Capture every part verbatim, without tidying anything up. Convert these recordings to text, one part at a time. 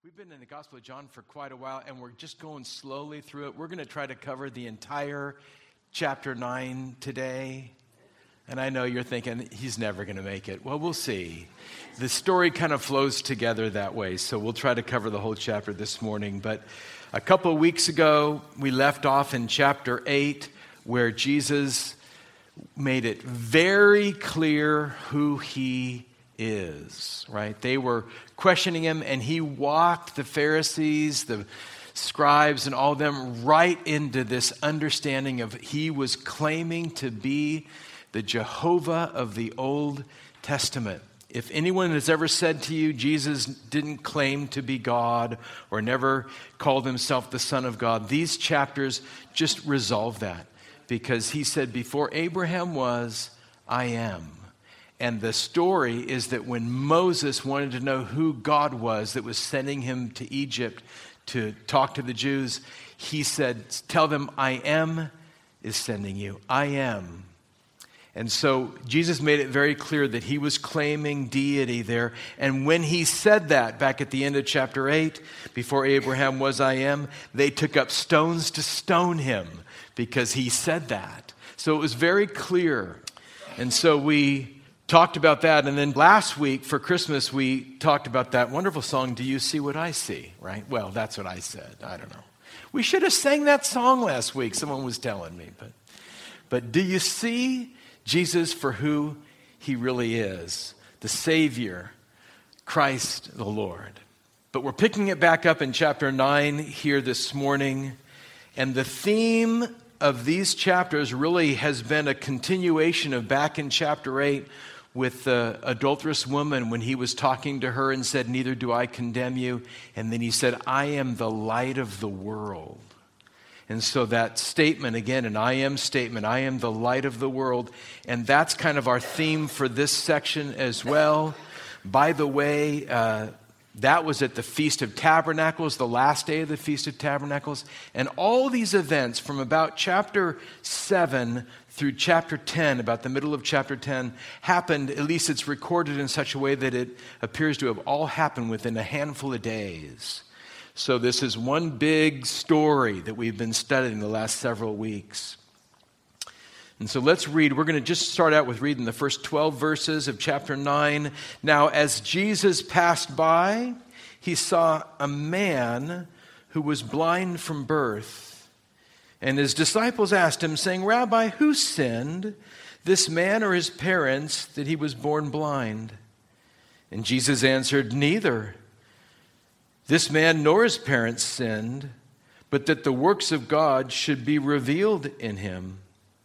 We've been in the Gospel of John for quite a while, and we're just going slowly through it. We're going to try to cover the entire chapter nine today. And I know you're thinking, he's never going to make it. Well, we'll see. The story kind of flows together that way, so we'll try to cover the whole chapter this morning. But a couple of weeks ago, we left off in chapter eight, where Jesus made it very clear who he is, right? They were questioning him, and he walked the Pharisees, the scribes, and all of them right into this understanding of he was claiming to be the Jehovah of the Old Testament. If anyone has ever said to you, Jesus didn't claim to be God or never called himself the Son of God, these chapters just resolve that, because he said, before Abraham was, I am. And the story is that when Moses wanted to know who God was that was sending him to Egypt to talk to the Jews, he said, tell them I am is sending you. I am. And so Jesus made it very clear that he was claiming deity there. And when he said that back at the end of chapter eight, before Abraham was, I am, they took up stones to stone him because he said that. So it was very clear. And so we talked about that, and then last week for Christmas, we talked about that wonderful song, Do You See What I See, right? Well, that's what I said. I don't know. We should have sang that song last week, someone was telling me. But, but do you see Jesus for who he really is? The Savior, Christ the Lord. But we're picking it back up in chapter nine here this morning, and the theme of these chapters really has been a continuation of back in chapter eight, with the adulterous woman when he was talking to her and said, neither do I condemn you. And then he said, I am the light of the world. And so that statement, again, an I am statement, I am the light of the world. And that's kind of our theme for this section as well. By the way, uh, that was at the Feast of Tabernacles, the last day of the Feast of Tabernacles. And all these events from about chapter seven through chapter ten, about the middle of chapter ten, happened, at least it's recorded in such a way that it appears to have all happened within a handful of days. So this is one big story that we've been studying the last several weeks. And so let's read. We're going to just start out with reading the first twelve verses of chapter nine. Now, as Jesus passed by, he saw a man who was blind from birth. And his disciples asked him, saying, Rabbi, who sinned, this man or his parents, that he was born blind? And Jesus answered, neither this man nor his parents sinned, but that the works of God should be revealed in him.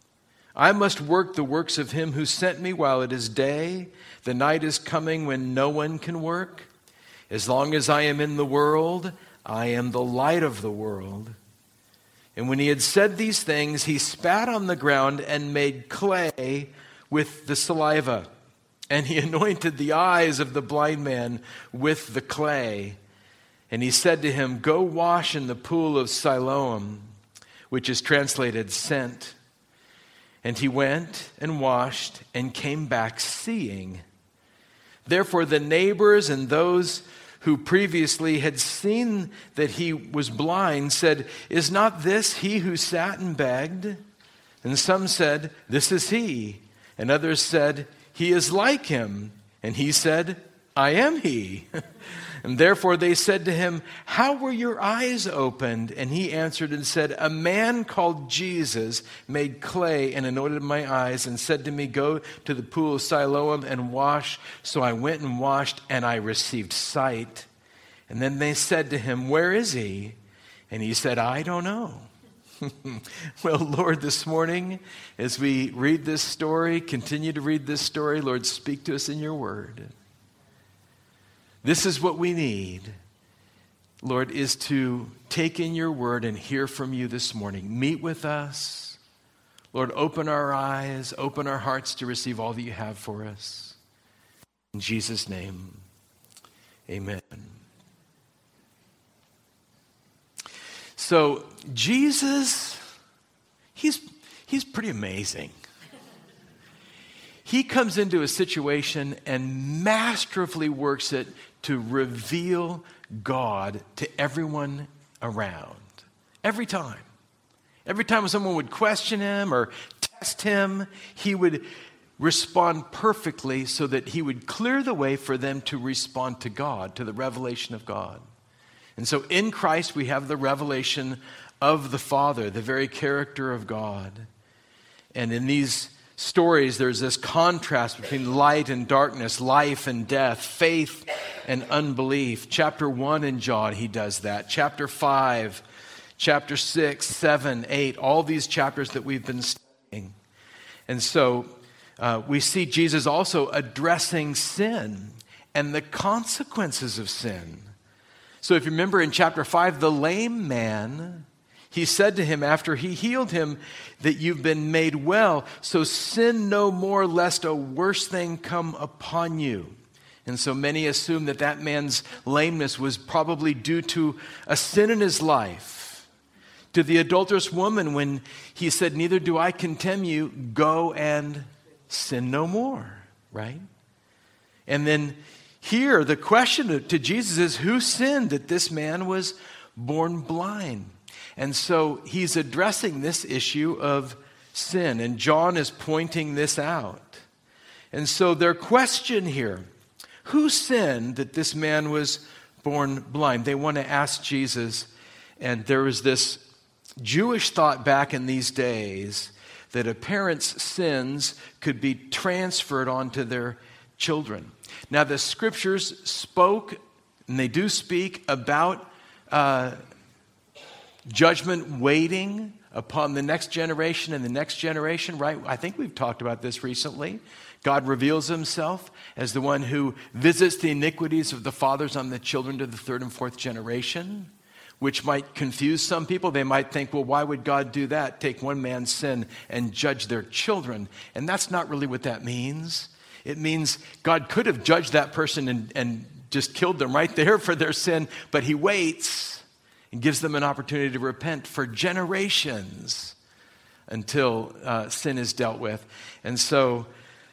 I must work the works of him who sent me while it is day. The night is coming when no one can work. As long as I am in the world, I am the light of the world. And when he had said these things, he spat on the ground and made clay with the saliva. And he anointed the eyes of the blind man with the clay. And he said to him, go wash in the pool of Siloam, which is translated sent. And he went and washed and came back seeing. Therefore the neighbors and those who previously had seen that he was blind said, is not this he who sat and begged? And some said, this is he. And others said, he is like him. And he said, I am he. And therefore they said to him, how were your eyes opened? And he answered and said, a man called Jesus made clay and anointed my eyes and said to me, go to the pool of Siloam and wash. So I went and washed and I received sight. And then they said to him, where is he? And he said, I don't know. Well, Lord, this morning, as we read this story, continue to read this story, Lord, speak to us in your word. This is what we need, Lord, is to take in your word and hear from you this morning. Meet with us. Lord, open our eyes, open our hearts to receive all that you have for us. In Jesus' name, amen. So Jesus, he's, he's pretty amazing. he comes into a situation and masterfully works it to reveal God to everyone around. Every time. Every time someone would question him or test him, he would respond perfectly so that he would clear the way for them to respond to God, to the revelation of God. And so in Christ we have the revelation of the Father, the very character of God. And in these stories, there's this contrast between light and darkness, life and death, faith and unbelief. Chapter one in John, he does that. Chapter five, chapter six, seven, eight, all these chapters that we've been studying. And so uh, we see Jesus also addressing sin and the consequences of sin. So if you remember in chapter five, the lame man, he said to him after he healed him that you've been made well, so sin no more lest a worse thing come upon you. And so many assume that that man's lameness was probably due to a sin in his life. To the adulterous woman when he said, neither do I condemn you, go and sin no more, right? And then here the question to Jesus is, who sinned that this man was born blind? And so he's addressing this issue of sin, and John is pointing this out. And so their question here, who sinned that this man was born blind? They want to ask Jesus, and there was this Jewish thought back in these days that a parent's sins could be transferred onto their children. Now the scriptures spoke, and they do speak about uh, judgment waiting upon the next generation and the next generation, right? I think we've talked about this recently. God reveals himself as the one who visits the iniquities of the fathers on the children to the third and fourth generation, which might confuse some people. They might think, well, why would God do that? Take one man's sin and judge their children. And that's not really what that means. It means God could have judged that person and, and just killed them right there for their sin, but he waits and gives them an opportunity to repent for generations until uh, sin is dealt with. And so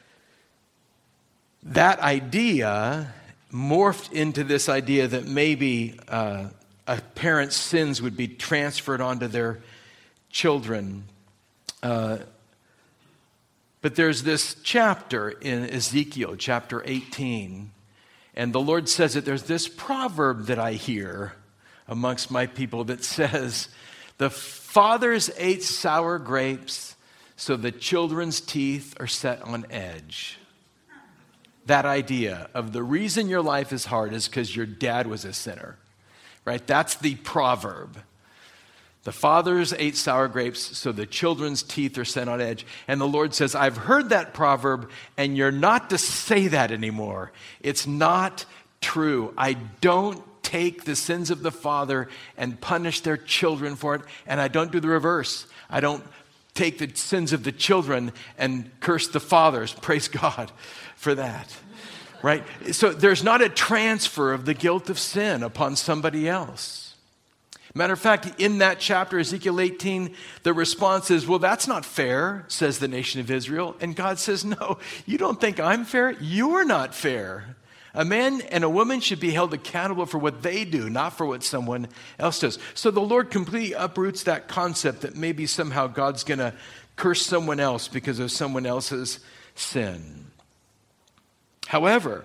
that idea morphed into this idea that maybe uh, a parent's sins would be transferred onto their children. Uh, but there's this chapter in Ezekiel, chapter eighteen, and the Lord says that there's this proverb that I hear amongst my people that says, the fathers ate sour grapes, so the children's teeth are set on edge. That idea of the reason your life is hard is because your dad was a sinner, right? That's the proverb. The fathers ate sour grapes, so the children's teeth are set on edge. And the Lord says, I've heard that proverb, and you're not to say that anymore. It's not true. I don't take the sins of the father and punish their children for it, and I don't do the reverse. I don't take the sins of the children and curse the fathers. Praise God for that, right? So there's not a transfer of the guilt of sin upon somebody else. Matter of fact, in that chapter, Ezekiel eighteen, the response is, well, that's not fair, says the nation of Israel. And God says, no, you don't think I'm fair? You're not fair. A man and a woman should be held accountable for what they do, not for what someone else does. So the Lord completely uproots that concept that maybe somehow God's going to curse someone else because of someone else's sin. However,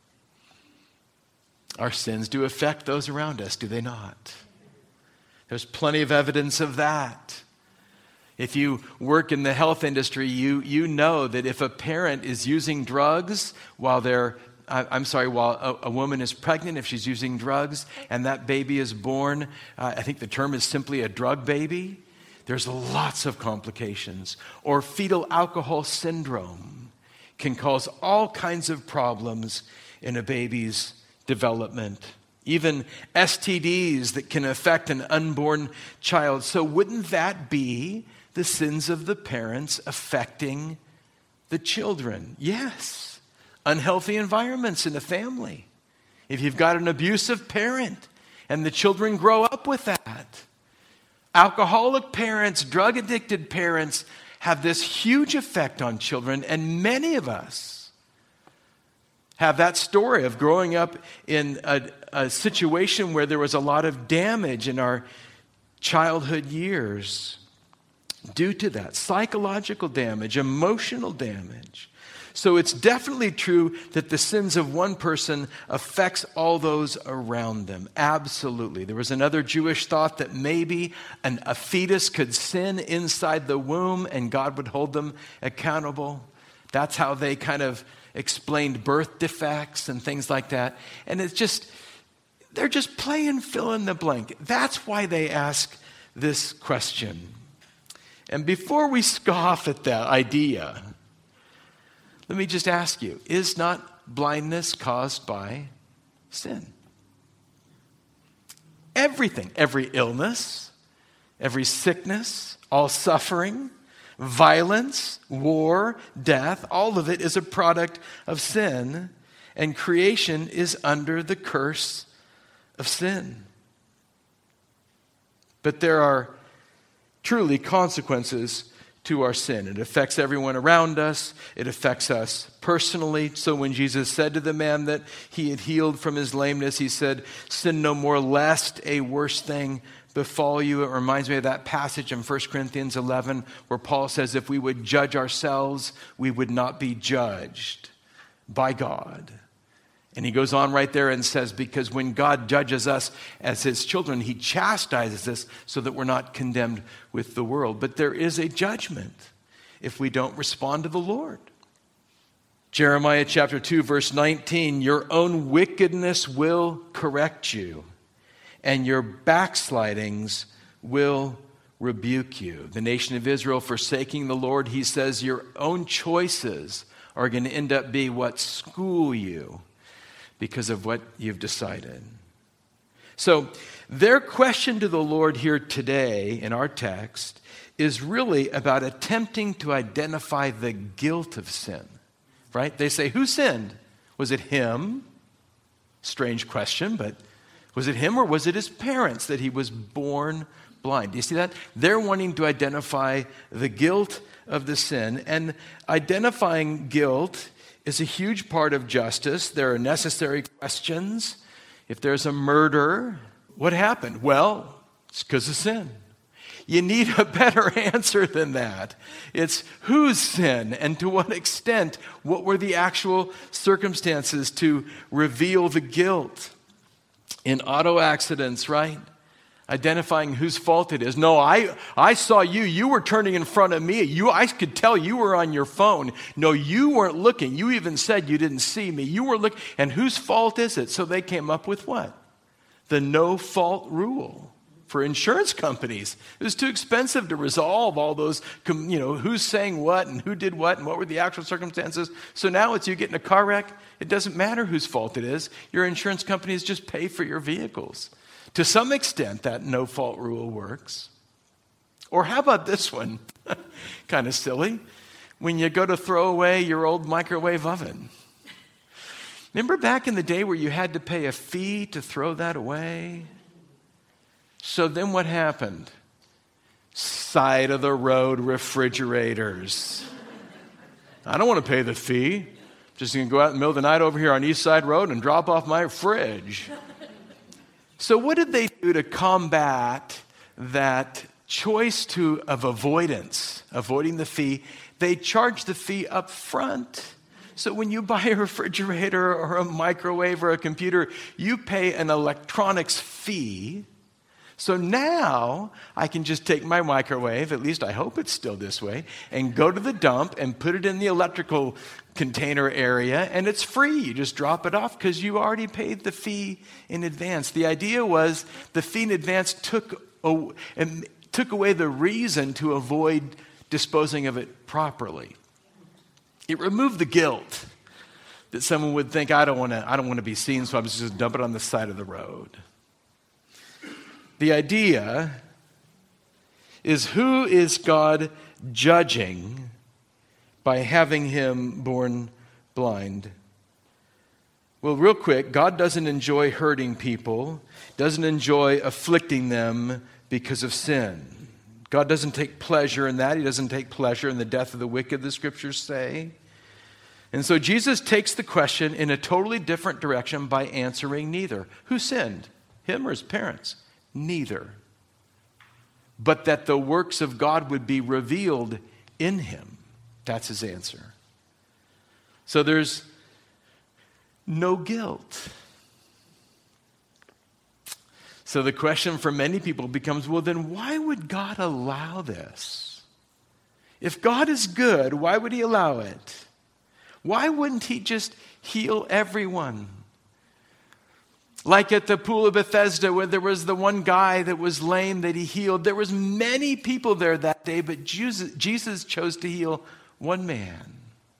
our sins do affect those around us, do they not? There's plenty of evidence of that. If you work in the health industry, you, you know that if a parent is using drugs while they're, I'm sorry, while a, a woman is pregnant, if she's using drugs and that baby is born, uh, I think the term is simply a drug baby, there's lots of complications. Or fetal alcohol syndrome can cause all kinds of problems in a baby's development. Even S T Ds that can affect an unborn child. So wouldn't that be the sins of the parents affecting the children? Yes. Unhealthy environments in the family. If you've got an abusive parent and the children grow up with that. Alcoholic parents, drug-addicted parents have this huge effect on children, and many of us have that story of growing up in a, a situation where there was a lot of damage in our childhood years due to that. Psychological damage, emotional damage. So it's definitely true that the sins of one person affects all those around them. Absolutely. There was another Jewish thought that maybe an, a fetus could sin inside the womb and God would hold them accountable. That's how they kind of explained birth defects and things like that. And it's just, they're just playing fill in the blank. That's why they ask this question. And before we scoff at that idea, let me just ask you, is not blindness caused by sin? Everything, every illness, every sickness, all suffering, violence, war, death, all of it is a product of sin, and creation is under the curse of sin. But there are truly consequences to our sin. It affects everyone around us. It affects us personally. So when Jesus said to the man that he had healed from his lameness, he said, "Sin no more, lest a worse thing befall you." It reminds me of that passage in First Corinthians eleven where Paul says, if we would judge ourselves, we would not be judged by God. And he goes on right there and says, because when God judges us as his children, he chastises us so that we're not condemned with the world. But there is a judgment if we don't respond to the Lord. Jeremiah chapter two, verse nineteen, your own wickedness will correct you, and your backslidings will rebuke you. The nation of Israel forsaking the Lord, he says, your own choices are going to end up being what school you because of what you've decided. So their question to the Lord here today in our text is really about attempting to identify the guilt of sin, right? They say, who sinned? Was it him? Strange question, but was it him or was it his parents that he was born blind? Do you see that? They're wanting to identify the guilt of the sin, and identifying guilt is a huge part of justice. There are necessary questions. If there's a murder, what happened? Well, it's because of sin. You need a better answer than that. It's whose sin and to what extent? What were the actual circumstances to reveal the guilt? In auto accidents, right? Identifying whose fault it is. No, I I saw you. You were turning in front of me. You, I could tell you were on your phone. No, you weren't looking. You even said you didn't see me. You were looking. And whose fault is it? So they came up with what? The no-fault rule for insurance companies. It was too expensive to resolve all those, you know, who's saying what and who did what and what were the actual circumstances. So now it's you get in a car wreck. It doesn't matter whose fault it is. Your insurance companies just pay for your vehicles. To some extent, that no-fault rule works. Or how about this one? Kind of silly. When you go to throw away your old microwave oven. Remember back in the day where you had to pay a fee to throw that away? So then what happened? Side of the road refrigerators. I don't want to pay the fee. Just going to go out in the middle of the night over here on East Side Road and drop off my fridge. So what did they do to combat that choice to, of avoidance, avoiding the fee? They charged the fee up front. So when you buy a refrigerator or a microwave or a computer, you pay an electronics fee. So now I can just take my microwave, at least I hope it's still this way, and go to the dump and put it in the electrical container area, and it's free. You just drop it off because you already paid the fee in advance. The idea was the fee in advance took, a, and took away the reason to avoid disposing of it properly. It removed the guilt that someone would think, I don't want to I don't want to be seen, so I'm just going to dump it on the side of the road. The idea is, who is God judging by having him born blind? Well, real quick, God doesn't enjoy hurting people, doesn't enjoy afflicting them because of sin. God doesn't take pleasure in that. He doesn't take pleasure in the death of the wicked, the scriptures say. And so Jesus takes the question in a totally different direction by answering neither. Who sinned? Him or his parents? Neither. But that the works of God would be revealed in him. That's his answer. So there's no guilt. So the question for many people becomes, well, then why would God allow this? If God is good, why would he allow it? Why wouldn't he just heal everyone? Like at the pool of Bethesda, where there was the one guy that was lame that he healed. There was many people there that day, but Jesus, Jesus chose to heal one man.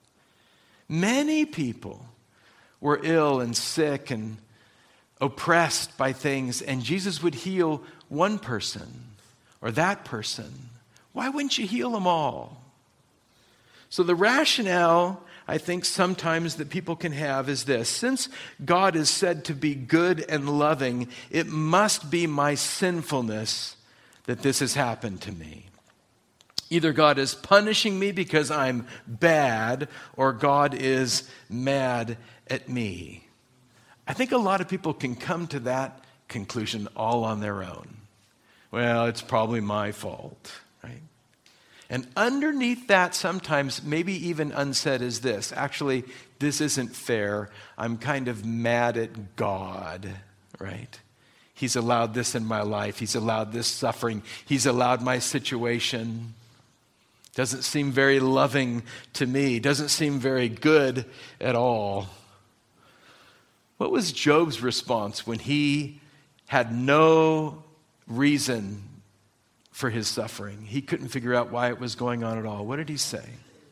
Many people were ill and sick and oppressed by things, and Jesus would heal one person or that person. Why wouldn't you heal them all? So the rationale, I think, sometimes that people can have is this: since God is said to be good and loving, it must be my sinfulness that this has happened to me. Either God is punishing me because I'm bad, or God is mad at me. I think a lot of people can come to that conclusion all on their own. Well, it's probably my fault, right? And underneath that, sometimes, maybe even unsaid, is this: actually, this isn't fair. I'm kind of mad at God, right? He's allowed this in my life. He's allowed this suffering. He's allowed my situation. Doesn't seem very loving to me. Doesn't seem very good at all. What was Job's response when he had no reason for his suffering? He couldn't figure out why it was going on at all. What did he say?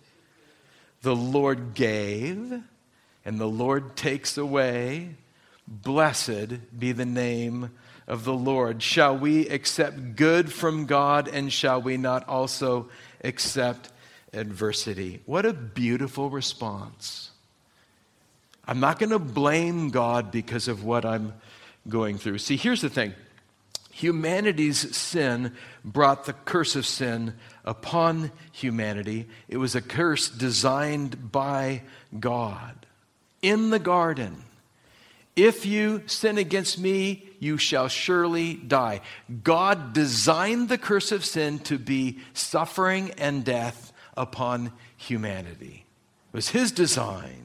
The Lord gave, and the Lord takes away. Blessed be the name of the Lord. Shall we accept good from God, and shall we not also accept adversity? What a beautiful response. I'm not going to blame God because of what I'm going through. See, here's the thing. Humanity's sin brought the curse of sin upon humanity. It was a curse designed by God. In the garden, if you sin against me, you shall surely die. God designed the curse of sin to be suffering and death upon humanity. It was his design,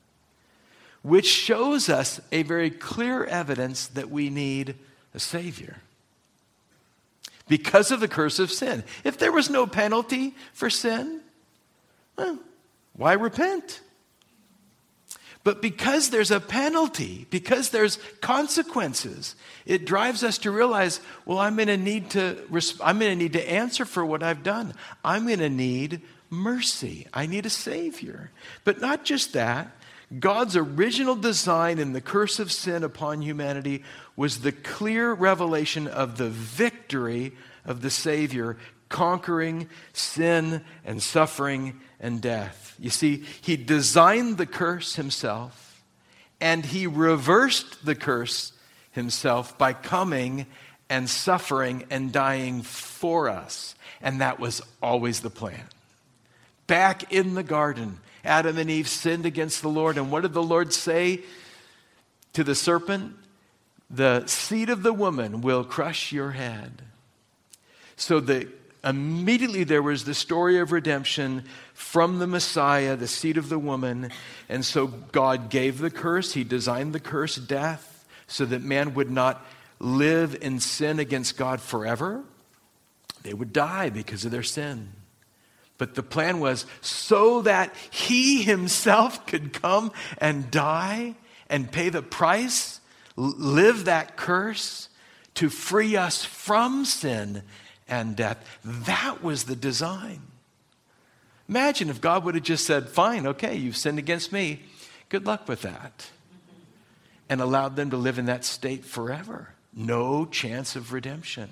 which shows us a very clear evidence that we need a Savior because of the curse of sin. If there was no penalty for sin, well, why repent? But because there's a penalty, because there's consequences, it drives us to realize, well, I'm going to need to I'm going to need to answer for what I've done. I'm going to need mercy. I need a Savior. But not just that. God's original design in the curse of sin upon humanity was the clear revelation of the victory of the Savior, conquering sin and suffering and death. You see, he designed the curse himself, and he reversed the curse himself by coming and suffering and dying for us. And that was always the plan. Back in the garden, Adam and Eve sinned against the Lord. And what did the Lord say to the serpent? The seed of the woman will crush your head. So the, immediately there was the story of redemption from the Messiah, the seed of the woman. And so God gave the curse. He designed the curse, death, so that man would not live in sin against God forever. They would die because of their sin. But the plan was so that he himself could come and die and pay the price, live that curse to free us from sin and death. That was the design. Imagine if God would have just said, fine, okay, you've sinned against me. Good luck with that. And allowed them to live in that state forever. No chance of redemption.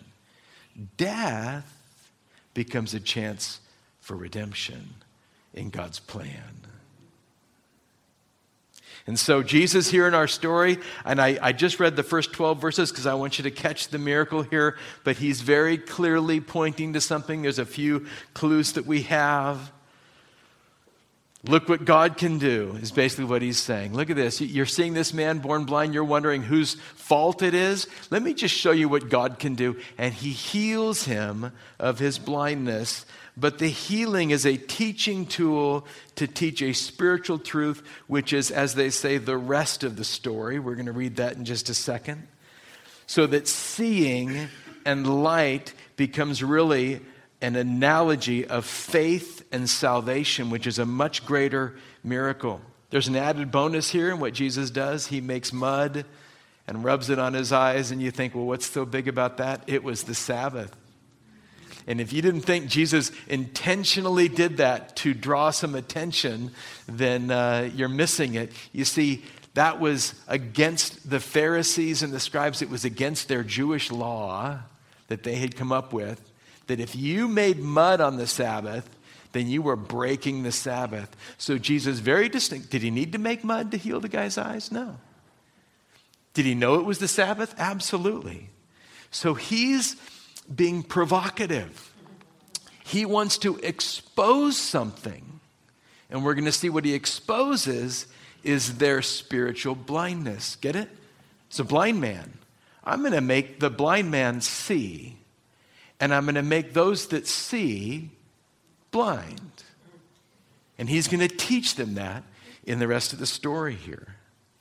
Death becomes a chance for redemption in God's plan. And so Jesus here in our story, and I, I just read the first twelve verses because I want you to catch the miracle here, but he's very clearly pointing to something. There's a few clues that we have. Look what God can do is basically what he's saying. Look at this. You're seeing this man born blind. You're wondering whose fault it is. Let me just show you what God can do. And he heals him of his blindness. But the healing is a teaching tool to teach a spiritual truth, which is, as they say, the rest of the story. We're going to read that in just a second. So that seeing and light becomes really an analogy of faith and salvation, which is a much greater miracle. There's an added bonus here in what Jesus does. He makes mud and rubs it on his eyes, and you think, well, what's so big about that? It was the Sabbath. And if you didn't think Jesus intentionally did that to draw some attention, then uh, you're missing it. You see, that was against the Pharisees and the scribes. It was against their Jewish law that they had come up with, that if you made mud on the Sabbath, then you were breaking the Sabbath. So Jesus, very distinct. Did he need to make mud to heal the guy's eyes? No. Did he know it was the Sabbath? Absolutely. So he's being provocative. He wants to expose something. And we're going to see what he exposes is their spiritual blindness. Get it? It's a blind man. I'm going to make the blind man see. And I'm going to make those that see blind. And he's going to teach them that in the rest of the story here.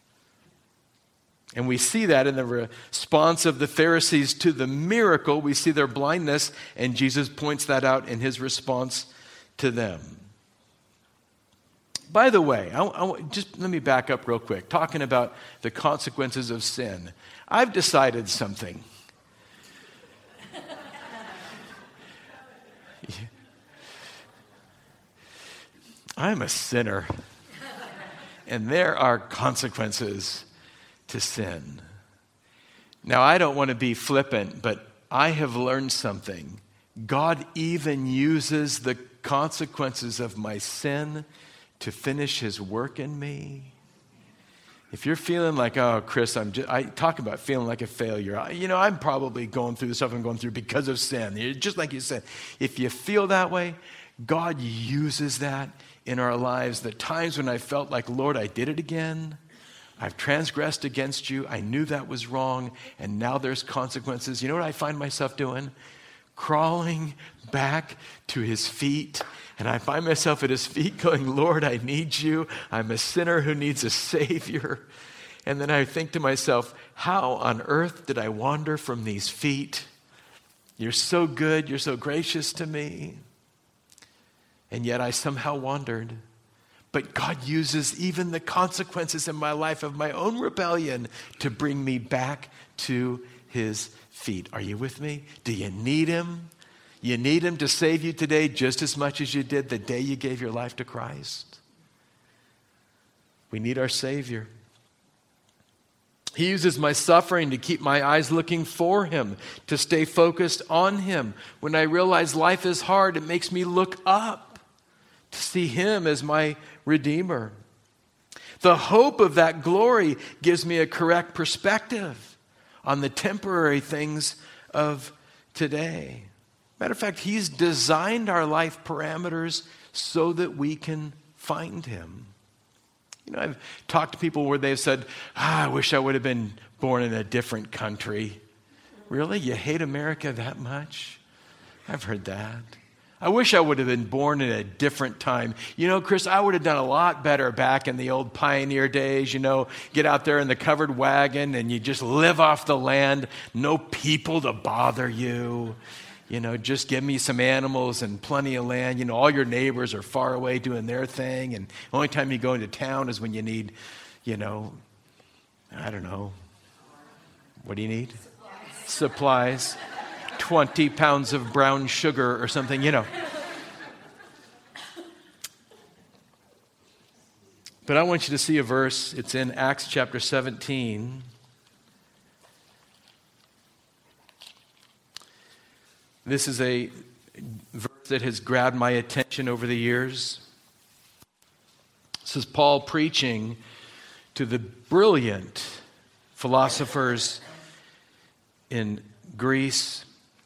And we see that in the response of the Pharisees to the miracle. We see their blindness, and Jesus points that out in his response to them. By the way, I, I, just let me back up real quick. Talking about the consequences of sin. I've decided something. I'm a sinner, and there are consequences to sin. Now, I don't want to be flippant, but I have learned something. God even uses the consequences of my sin to finish his work in me. If you're feeling like, oh, Chris, I'm just, I talk about feeling like a failure. I, you know, I'm probably going through the stuff I'm going through because of sin. Just like you said, if you feel that way, God uses that in our lives. The times when I felt like, Lord, I did it again. I've transgressed against you. I knew that was wrong, and now there's consequences. You know what I find myself doing? Crawling back to his feet, and I find myself at his feet going, Lord, I need you. I'm a sinner who needs a Savior. And then I think to myself, how on earth did I wander from these feet? You're so good. You're so gracious to me. And yet I somehow wandered. But God uses even the consequences in my life of my own rebellion to bring me back to his feet. Are you with me? Do you need him? You need him to save you today just as much as you did the day you gave your life to Christ. We need our Savior. He uses my suffering to keep my eyes looking for him, to stay focused on him. When I realize life is hard, it makes me look up to see him as my Redeemer. The hope of that glory gives me a correct perspective on the temporary things of today. Matter of fact, he's designed our life parameters so that we can find him. You know, I've talked to people where they've said, ah, I wish I would have been born in a different country. Really? You hate America that much? I've heard that. I wish I would have been born in a different time. You know, Chris, I would have done a lot better back in the old pioneer days. You know, get out there in the covered wagon and you just live off the land. No people to bother you. You know, just give me some animals and plenty of land. You know, all your neighbors are far away doing their thing. And the only time you go into town is when you need, you know, I don't know. What do you need? Supplies. Supplies. twenty pounds of brown sugar or something, you know. But I want you to see a verse. It's in Acts chapter seventeen. This is a verse that has grabbed my attention over the years. This is Paul preaching to the brilliant philosophers in Greece.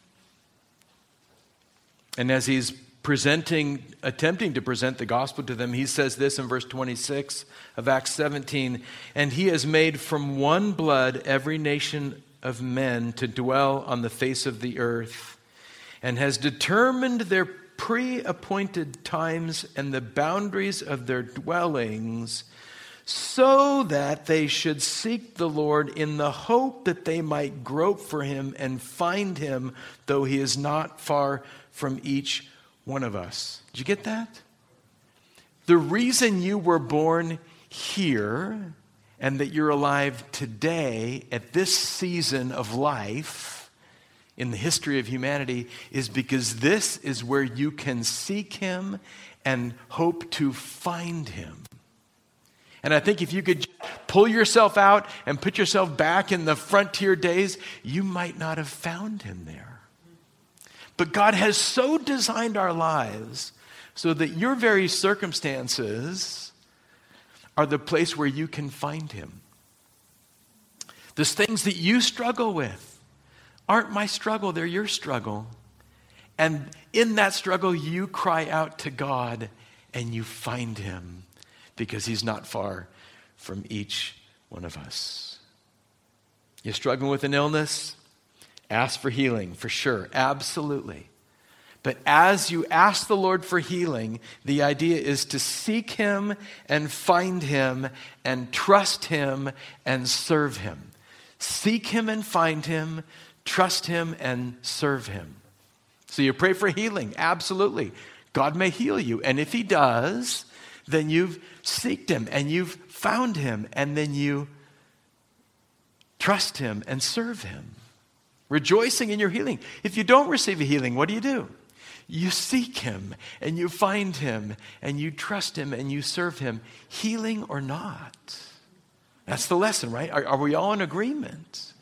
And as he's presenting, attempting to present the gospel to them, he says this in verse twenty-six of Acts seventeen, "And he has made from one blood every nation of men to dwell on the face of the earth, and has determined their pre-appointed times and the boundaries of their dwellings, so that they should seek the Lord in the hope that they might grope for him and find him, though he is not far from each one of us." Did you get that? The reason you were born here and that you're alive today at this season of life in the history of humanity is because this is where you can seek him and hope to find him. And I think if you could pull yourself out and put yourself back in the frontier days, you might not have found him there. But God has so designed our lives so that your very circumstances are the place where you can find him. The things that you struggle with aren't my struggle, they're your struggle. And in that struggle, you cry out to God and you find him because he's not far from each one of us. You're struggling with an illness? Ask for healing, for sure, absolutely. But as you ask the Lord for healing, the idea is to seek him and find him and trust him and serve him. Seek him and find him, trust him and serve him. So you pray for healing, absolutely. God may heal you, and if he does, then you've seeked him and you've found him, and then you trust him and serve him. Rejoicing in your healing. If you don't receive a healing, what do you do? You seek him and you find him and you trust him and you serve him, healing or not. That's the lesson, right? Are, are we all in agreement?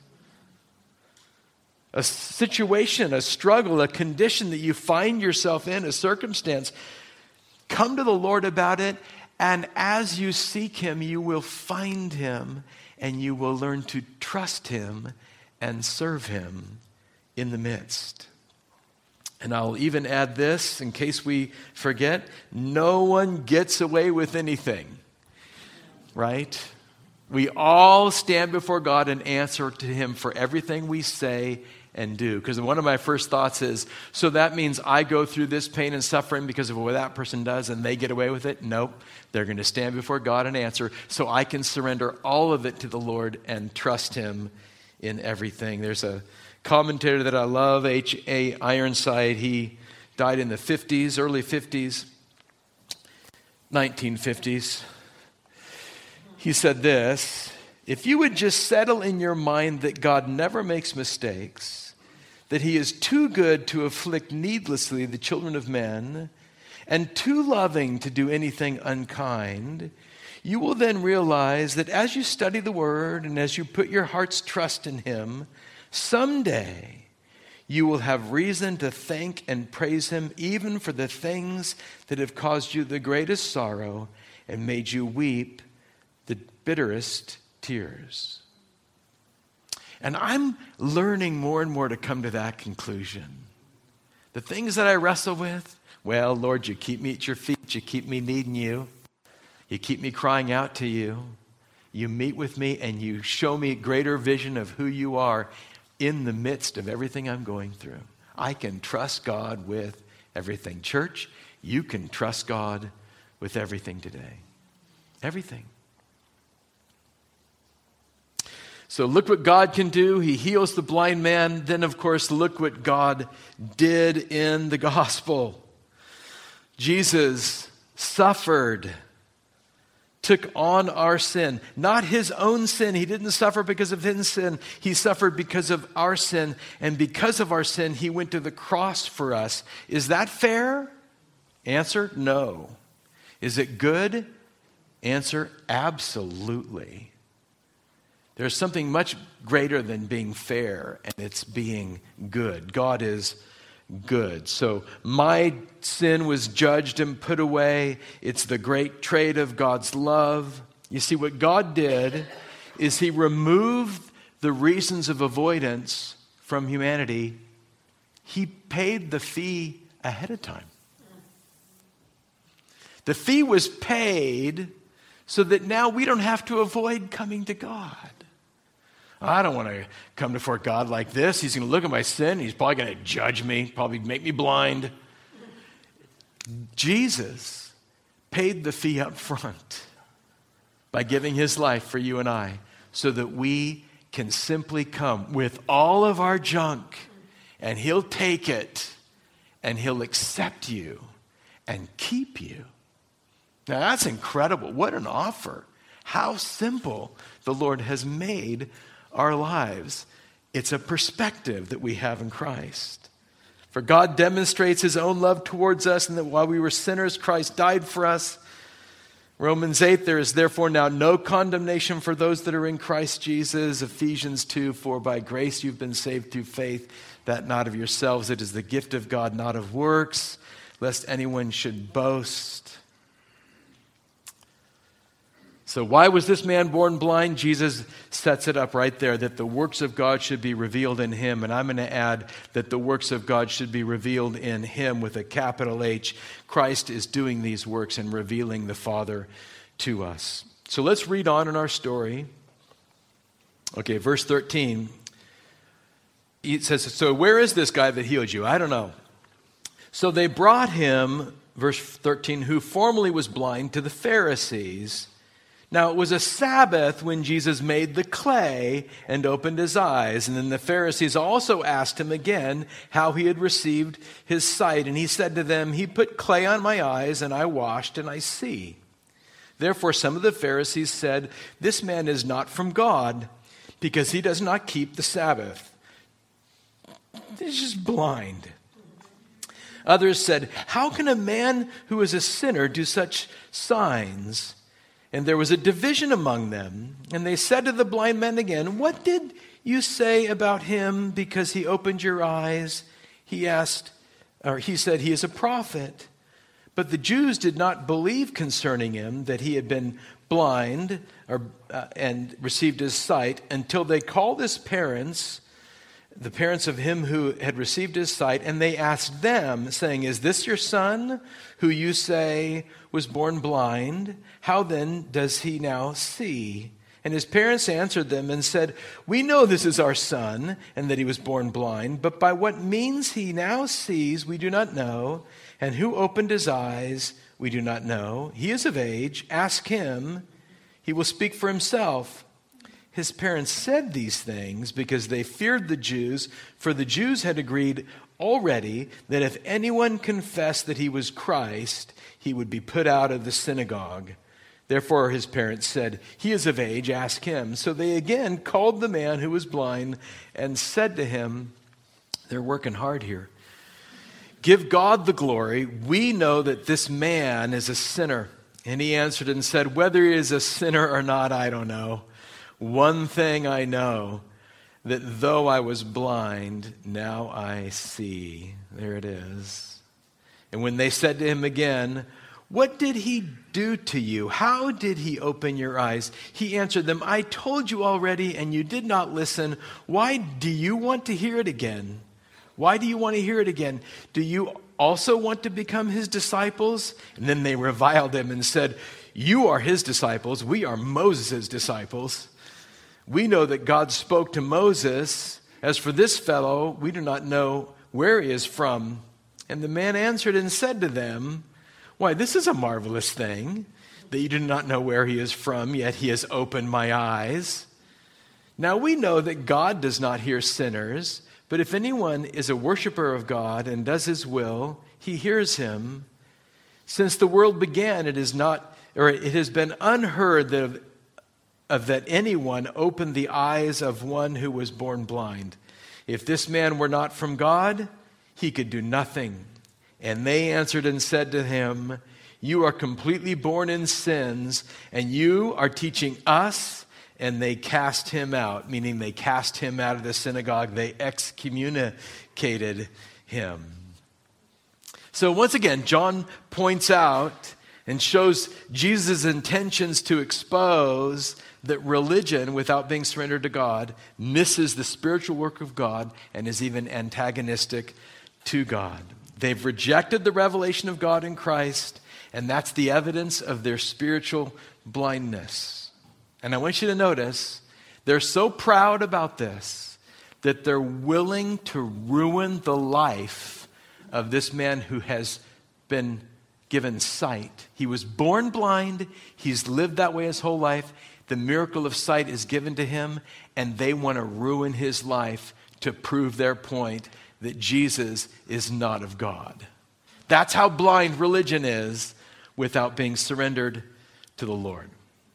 A situation, a struggle, a condition that you find yourself in, a circumstance, come to the Lord about it, and as you seek him, you will find him and you will learn to trust him and serve him in the midst. And I'll even add this in case we forget, no one gets away with anything, right? We all stand before God and answer to him for everything we say and do. Because one of my first thoughts is, so that means I go through this pain and suffering because of what that person does and they get away with it? Nope. They're going to stand before God and answer, so I can surrender all of it to the Lord and trust him in everything. There's a commentator that I love, H A Ironside. He died in the fifties, early fifties, nineteen fifties. He said this: if you would just settle in your mind that God never makes mistakes, that he is too good to afflict needlessly the children of men, and too loving to do anything unkind, you will then realize that as you study the Word and as you put your heart's trust in him, someday you will have reason to thank and praise him even for the things that have caused you the greatest sorrow and made you weep the bitterest tears. And I'm learning more and more to come to that conclusion. The things that I wrestle with, well, Lord, you keep me at your feet. You keep me needing you. You keep me crying out to you. You meet with me and you show me greater vision of who you are in the midst of everything I'm going through. I can trust God with everything. Church, you can trust God with everything today. Everything. So look what God can do. He heals the blind man. Then, of course, look what God did in the gospel. Jesus suffered, took on our sin. Not his own sin. He didn't suffer because of his sin. He suffered because of our sin. And because of our sin, he went to the cross for us. Is that fair? Answer, no. Is it good? Answer, absolutely. There's something much greater than being fair, and it's being good. God is good. So my sin was judged and put away. It's the great trade of God's love. You see, what God did is he removed the reasons of avoidance from humanity. He paid the fee ahead of time. The fee was paid so that now we don't have to avoid coming to God. I don't want to come before God like this. He's going to look at my sin. He's probably going to judge me, probably make me blind. Jesus paid the fee up front by giving his life for you and I so that we can simply come with all of our junk, and he'll take it and he'll accept you and keep you. Now that's incredible. What an offer. How simple the Lord has made our lives. It's a perspective that we have in Christ. For God demonstrates his own love towards us, and that while we were sinners, Christ died for us. Romans eight, there is therefore now no condemnation for those that are in Christ Jesus. Ephesians two, for by grace you've been saved through faith, that not of yourselves, it is the gift of God, not of works, lest anyone should boast. So why was this man born blind? Jesus sets it up right there, that the works of God should be revealed in him. And I'm going to add that the works of God should be revealed in him with a capital H. Christ is doing these works and revealing the Father to us. So let's read on in our story. Okay, verse thirteen. It says, so where is this guy that healed you? I don't know. So they brought him, verse thirteen, who formerly was blind, to the Pharisees. Now, it was a Sabbath when Jesus made the clay and opened his eyes. And then the Pharisees also asked him again how he had received his sight. And he said to them, he put clay on my eyes, and I washed, and I see. Therefore, some of the Pharisees said, this man is not from God, because he does not keep the Sabbath. He's just blind. Others said, how can a man who is a sinner do such signs? And there was a division among them. And they said to the blind men again, what did you say about him because he opened your eyes? He asked, or he said, he is a prophet. But the Jews did not believe concerning him that he had been blind or, uh, and received his sight until they called his parents, the parents of him who had received his sight, and they asked them, saying, is this your son, who you say was born blind? How then does he now see? And his parents answered them and said, we know this is our son, and that he was born blind, but by what means he now sees we do not know, and who opened his eyes we do not know. He is of age, ask him, he will speak for himself. His parents said these things because they feared the Jews, for the Jews had agreed already that if anyone confessed that he was Christ, he would be put out of the synagogue. Therefore his parents said, he is of age, ask him. So they again called the man who was blind and said to him, they're working hard here, give God the glory. We know that this man is a sinner. And he answered and said, whether he is a sinner or not, I don't know. One thing I know, that though I was blind, now I see. There it is. And when they said to him again, what did he do to you? How did he open your eyes? He answered them, I told you already, and you did not listen. Why do you want to hear it again? Why do you want to hear it again? Do you also want to become his disciples? And then they reviled him and said, you are his disciples. We are Moses' disciples. We know that God spoke to Moses. As for this fellow, we do not know where he is from. And the man answered and said to them, why, this is a marvelous thing, that you do not know where he is from, yet he has opened my eyes. Now we know that God does not hear sinners, but if anyone is a worshiper of God and does his will, he hears him. Since the world began, it is not, or it has been unheard that of that anyone opened the eyes of one who was born blind. If this man were not from God, he could do nothing. And they answered and said to him, you are completely born in sins, and you are teaching us. And they cast him out, meaning they cast him out of the synagogue. They excommunicated him. So once again, John points out and shows Jesus' intentions to expose that religion, without being surrendered to God, misses the spiritual work of God and is even antagonistic to God. They've rejected the revelation of God in Christ, and that's the evidence of their spiritual blindness. And I want you to notice, they're so proud about this that they're willing to ruin the life of this man who has been given sight. He was born blind. He's lived that way his whole life. The miracle of sight is given to him, and they want to ruin his life to prove their point that Jesus is not of God. That's how blind religion is without being surrendered to the Lord.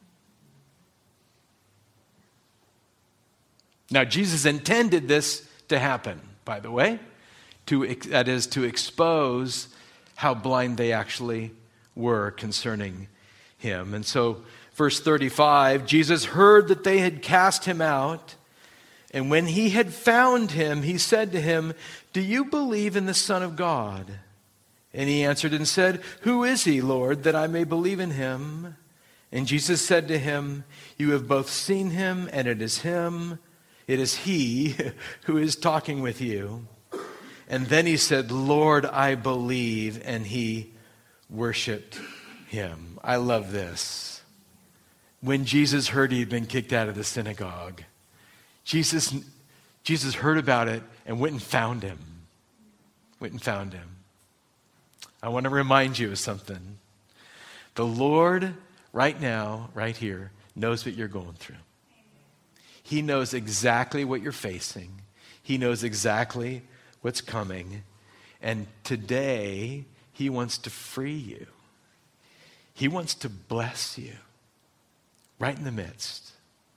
Now, Jesus intended this to happen, by the way, to, that is, to expose how blind they actually were concerning him. And so, verse thirty-five, Jesus heard that they had cast him out, and when he had found him, he said to him, "Do you believe in the Son of God?" And he answered and said, "Who is he, Lord, that I may believe in him?" And Jesus said to him, "You have both seen him, and it is him, it is he who is talking with you." And then he said, "Lord, I believe," and he worshiped him. I love this. When Jesus heard he had been kicked out of the synagogue, Jesus, Jesus heard about it and went and found him. Went and found him. I want to remind you of something. The Lord, right now, right here, knows what you're going through. He knows exactly what you're facing. He knows exactly what's coming. And today, he wants to free you. He wants to bless you right in the midst.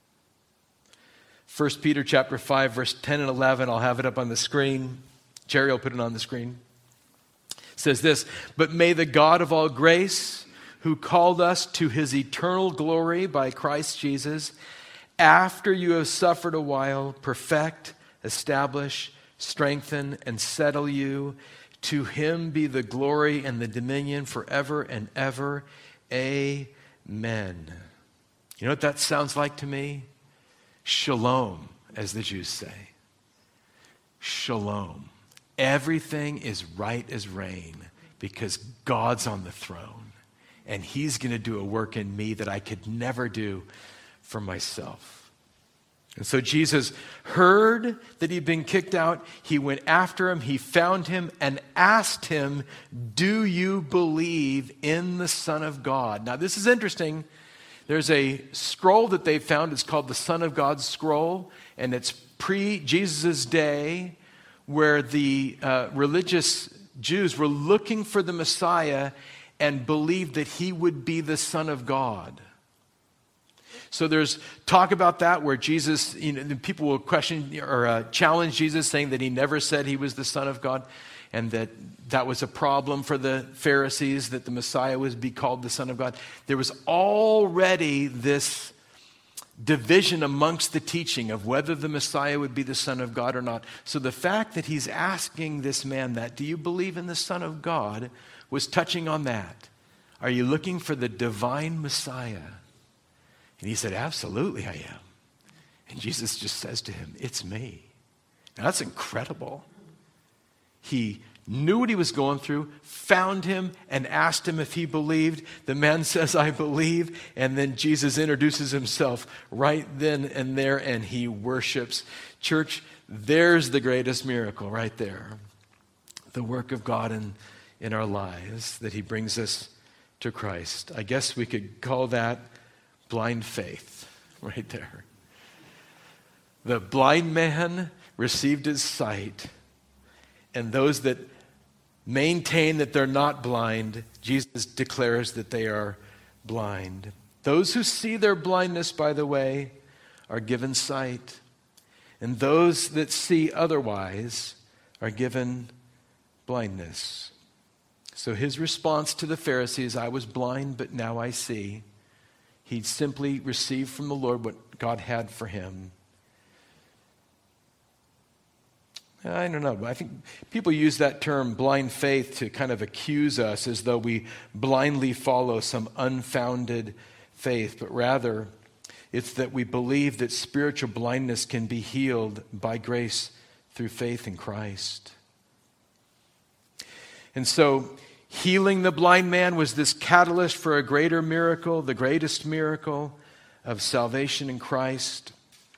First Peter chapter five, verse ten and eleven, I'll have it up on the screen. Jerry will put it on the screen. It says this, "But may the God of all grace, who called us to his eternal glory by Christ Jesus, after you have suffered a while, perfect, establish, strengthen, and settle you. To him be the glory and the dominion forever and ever. Amen." You know what that sounds like to me? Shalom, as the Jews say. Shalom. Everything is right as rain because God's on the throne. And he's going to do a work in me that I could never do for myself. And so Jesus heard that he'd been kicked out. He went after him. He found him and asked him, "Do you believe in the Son of God?" Now, this is interesting. There's a scroll that they found. It's called the Son of God scroll. And it's pre-Jesus' day where the uh, religious Jews were looking for the Messiah and believed that he would be the Son of God. So there's talk about that where Jesus, you know, people will question or uh, challenge Jesus saying that he never said he was the Son of God and that that was a problem for the Pharisees, that the Messiah was be called the Son of God. There was already this division amongst the teaching of whether the Messiah would be the Son of God or not. So the fact that he's asking this man that, "Do you believe in the Son of God?" was touching on that. Are you looking for the divine Messiah? And he said, "Absolutely I am." And Jesus just says to him, "It's me." Now that's incredible. He knew what he was going through, found him, and asked him if he believed. The man says, "I believe." And then Jesus introduces himself right then and there, and he worships. Church, there's the greatest miracle right there. The work of God in, in our lives, that he brings us to Christ. I guess we could call that blind faith right there. The blind man received his sight, and those that maintain that they're not blind, Jesus declares that they are blind. Those who see their blindness, by the way, are given sight, and those that see otherwise are given blindness. So his response to the Pharisees, "I was blind, but now I see." He simply received from the Lord what God had for him. I don't know. I think people use that term blind faith to kind of accuse us as though we blindly follow some unfounded faith, but rather it's that we believe that spiritual blindness can be healed by grace through faith in Christ. And so healing the blind man was this catalyst for a greater miracle, the greatest miracle of salvation in Christ.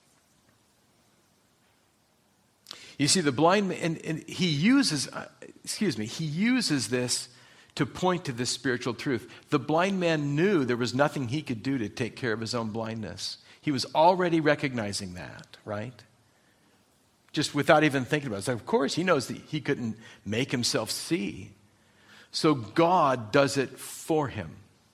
You see, the blind man, and, and he uses, uh, excuse me, he uses this to point to this spiritual truth. The blind man knew there was nothing he could do to take care of his own blindness. He was already recognizing that, right? Just without even thinking about it. So of course, he knows that he couldn't make himself see. So God does it for him.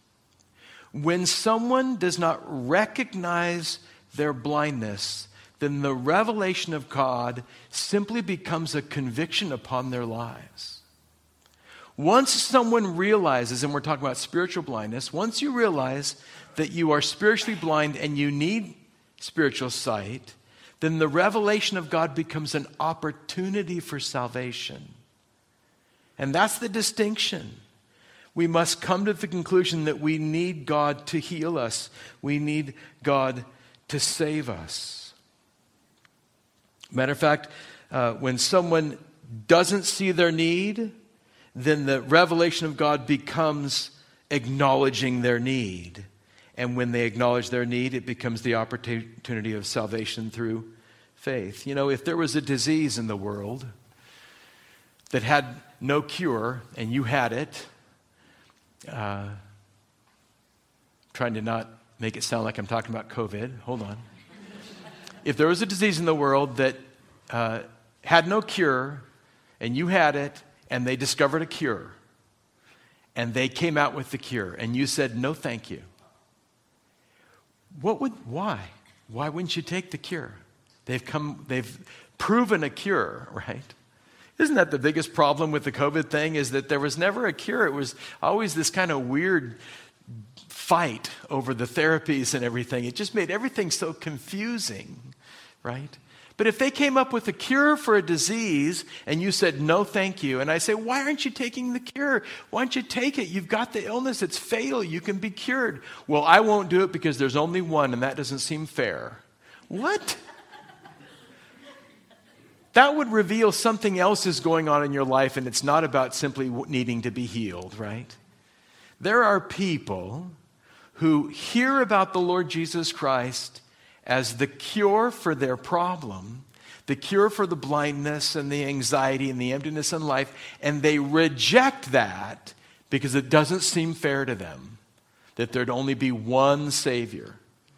When someone does not recognize their blindness, then the revelation of God simply becomes a conviction upon their lives. Once someone realizes, and we're talking about spiritual blindness, once you realize that you are spiritually blind and you need spiritual sight, then the revelation of God becomes an opportunity for salvation. And that's the distinction. We must come to the conclusion that we need God to heal us. We need God to save us. Matter of fact, uh, when someone doesn't see their need, then the revelation of God becomes acknowledging their need. And when they acknowledge their need, it becomes the opportunity of salvation through faith. You know, if there was a disease in the world that had no cure and you had it, uh, trying to not make it sound like I'm talking about COVID, hold on. If there was a disease in the world that uh, had no cure, and you had it, and they discovered a cure, and they came out with the cure, and you said, no, thank you. What would, why? Why wouldn't you take the cure? They've come, they've proven a cure, right? Isn't that the biggest problem with the COVID thing, is that there was never a cure. It was always this kind of weird fight over the therapies and everything. It just made everything so confusing, right? But if they came up with a cure for a disease and you said, no, thank you, and I say, why aren't you taking the cure? Why don't you take it? You've got the illness. It's fatal. You can be cured. Well, I won't do it because there's only one, and that doesn't seem fair. What? That would reveal something else is going on in your life, and it's not about simply needing to be healed, right? There are people who hear about the Lord Jesus Christ as the cure for their problem, the cure for the blindness and the anxiety and the emptiness in life, and they reject that because it doesn't seem fair to them that there'd only be one Savior.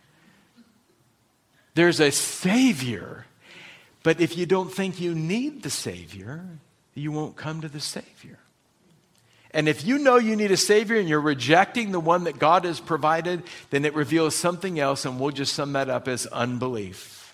There's a Savior, but if you don't think you need the Savior, you won't come to the Savior. And if you know you need a Savior and you're rejecting the one that God has provided, then it reveals something else, and we'll just sum that up as unbelief.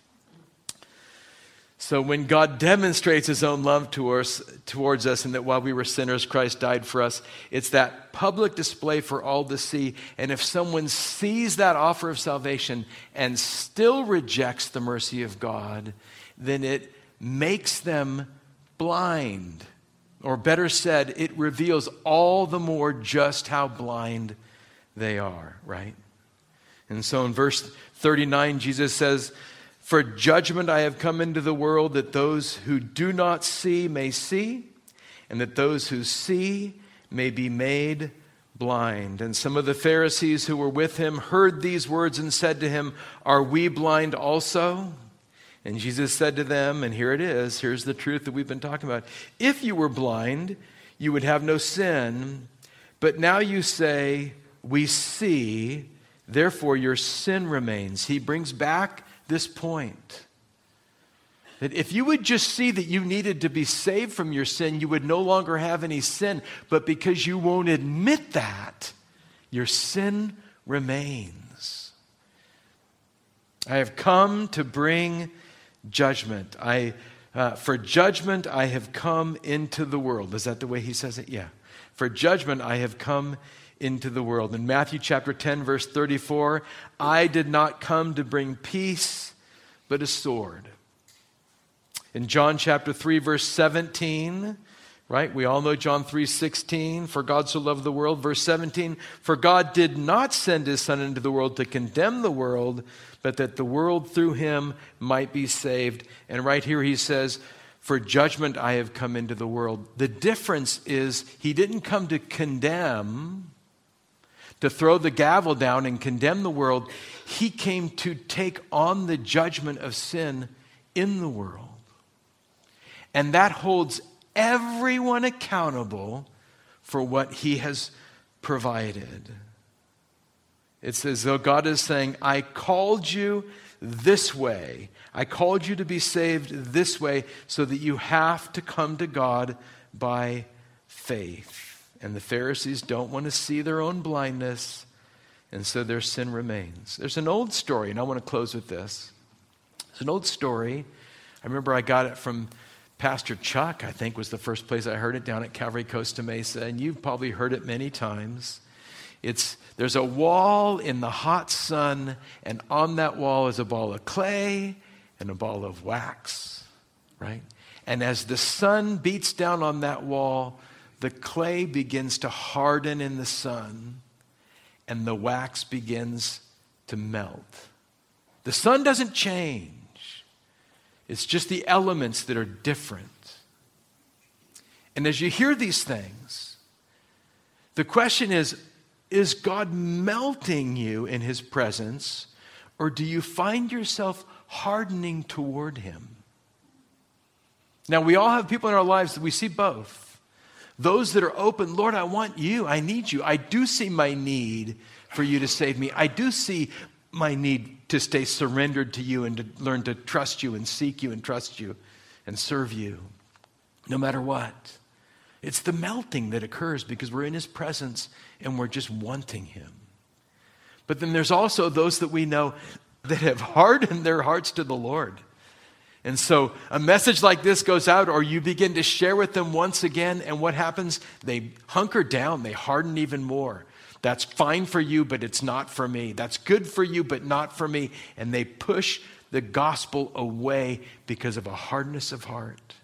So when God demonstrates His own love towards, towards us, and that while we were sinners, Christ died for us, it's that public display for all to see. And if someone sees that offer of salvation and still rejects the mercy of God, then it makes them blind. Or better said, it reveals all the more just how blind they are, right? And so in verse thirty-nine, Jesus says, for judgment I have come into the world, that those who do not see may see, and that those who see may be made blind. And some of the Pharisees who were with him heard these words and said to him, are we blind also? And Jesus said to them, and here it is, here's the truth that we've been talking about. If you were blind, you would have no sin. But now you say, we see, therefore your sin remains. He brings back this point. That if you would just see that you needed to be saved from your sin, you would no longer have any sin. But because you won't admit that, your sin remains. I have come to bring judgment. I, uh, for judgment I have come into the world. Is that the way he says it? Yeah. For judgment I have come into the world. In Matthew chapter ten, verse thirty-four, I did not come to bring peace, but a sword. In John chapter three, verse seventeen, right? We all know John three sixteen, for God so loved the world. Verse seventeen, for God did not send his Son into the world to condemn the world, but that the world through him might be saved. And right here he says, for judgment I have come into the world. The difference is he didn't come to condemn, to throw the gavel down and condemn the world. He came to take on the judgment of sin in the world. And that holds everyone accountable for what he has provided. It's as though God is saying, I called you this way. I called you to be saved this way so that you have to come to God by faith. And the Pharisees don't want to see their own blindness, and so their sin remains. There's an old story, and I want to close with this. It's an old story. I remember I got it from Pastor Chuck, I think was the first place I heard it, down at Calvary Costa Mesa, and you've probably heard it many times. It's there's a wall in the hot sun, and on that wall is a ball of clay and a ball of wax, right? And as the sun beats down on that wall, the clay begins to harden in the sun, and the wax begins to melt. The sun doesn't change. It's just the elements that are different. And as you hear these things, the question is, is God melting you in his presence, or do you find yourself hardening toward him? Now, we all have people in our lives that we see both. Those that are open, Lord, I want you. I need you. I do see my need for you to save me. I do see my need to stay surrendered to you and to learn to trust you and seek you and trust you and serve you no matter what. It's the melting that occurs because we're in his presence and we're just wanting him. But then there's also those that we know that have hardened their hearts to the Lord. And so a message like this goes out, or you begin to share with them once again, and what happens? They hunker down, they harden even more. That's fine for you, but it's not for me. That's good for you, but not for me. And they push the gospel away because of a hardness of heart.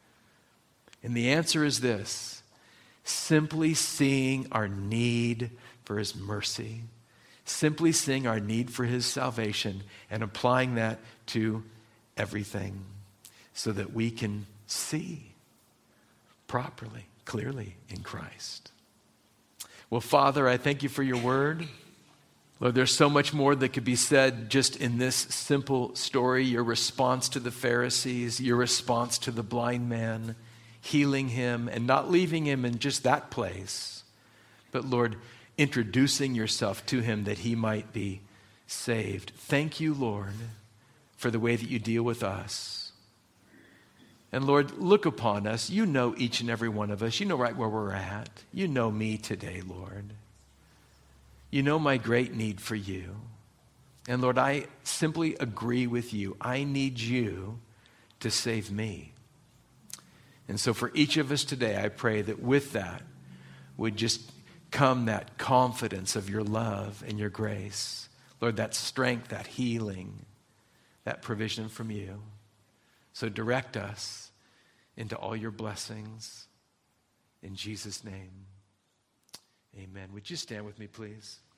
And the answer is this: simply seeing our need for his mercy, simply seeing our need for his salvation, and applying that to everything so that we can see properly, clearly in Christ. Well, Father, I thank you for your word. Lord, there's so much more that could be said just in this simple story. Your response to the Pharisees, your response to the blind man, healing him and not leaving him in just that place, but Lord, introducing yourself to him that he might be saved. Thank you, Lord, for the way that you deal with us. And Lord, look upon us. You know each and every one of us. You know right where we're at. You know me today, Lord. You know my great need for you. And Lord, I simply agree with you. I need you to save me. And so for each of us today, I pray that with that would just come that confidence of your love and your grace. Lord, that strength, that healing, that provision from you. So direct us into all your blessings. In Jesus' name, amen. Would you stand with me, please?